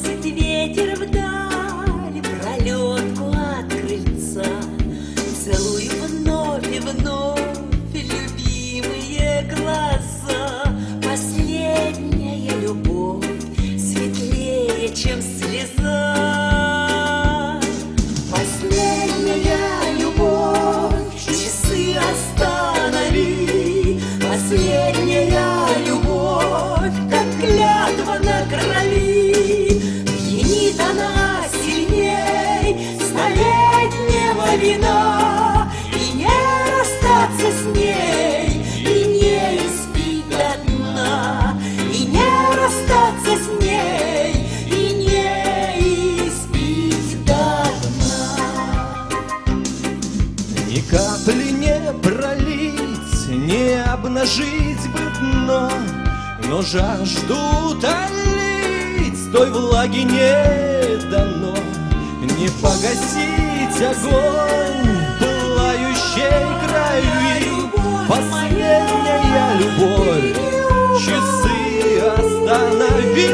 Уносит ветер вдаль пролетку от крыльца. Целую вновь и вновь любимые глаза. Последняя любовь светлее, чем слеза. Последняя любовь, часы останови. Последняя любовь, как клятва на крови. Пьянит она сильней столетнего вина. И не расстаться с ней, и не испить до дна. И не расстаться с ней, и не испить до дна. Ни капли не пролить, не обнажить бы дно, но жажду утолить той влаги не дано. Не погасить огонь пылающей крови. Последняя любовь, часы останови.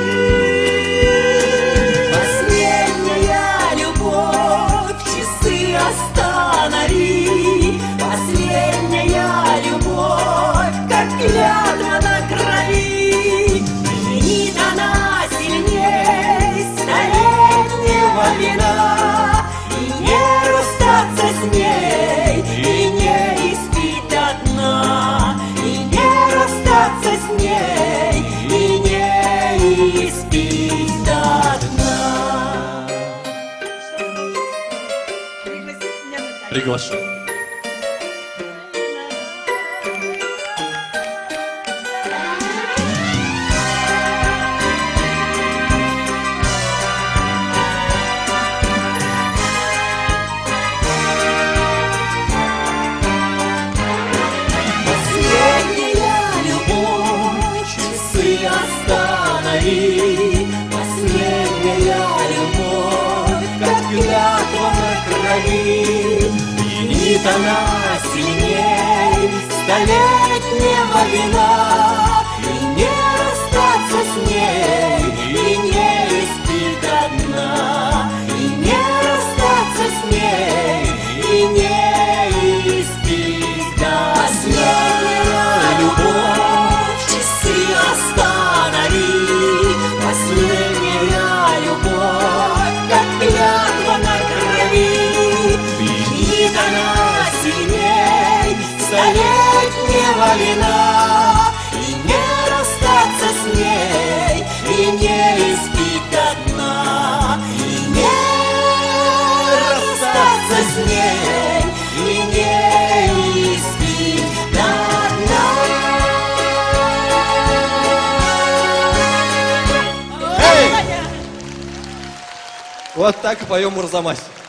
Последняя любовь, часы останови. Последняя любовь, как клятва на крови. Пьянит она сильней столетнего вина. И не расстаться с ней, и не испить до дна. И не расстаться с ней, и не испить до дна. Приглашаю. Останови. Последняя любовь, как клятва на крови. Пьянит она сильней столетнего вина. И не расстаться с ней, и не испить до дна. И не расстаться с ней, и не испить до дна. Последняя любовь, часы останови. Последняя любовь, как клятва на крови. Пьянит она сильней столетнего вина. И не расстаться с ней, и не испить до дна. И не расстаться с ней, и не испить до дна. Вот так и поем Мурзамасе.